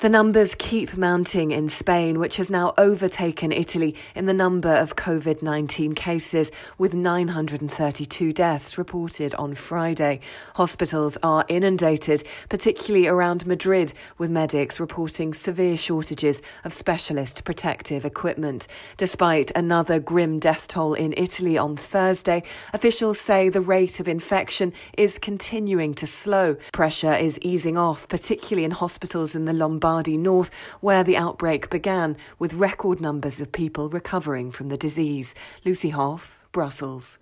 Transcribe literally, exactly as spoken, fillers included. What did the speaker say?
The numbers keep mounting in Spain, which has now overtaken Italy in the number of covid nineteen cases, with nine hundred thirty-two deaths reported on Friday. Hospitals are inundated, particularly around Madrid, with medics reporting severe shortages of specialist protective equipment. Despite another grim death toll in Italy on Thursday, officials say the rate of infection is continuing to slow. Pressure is easing off, particularly in hospitals in the Lombardy North, where the outbreak began, with record numbers of people recovering from the disease. Lucy Hoff, Brussels.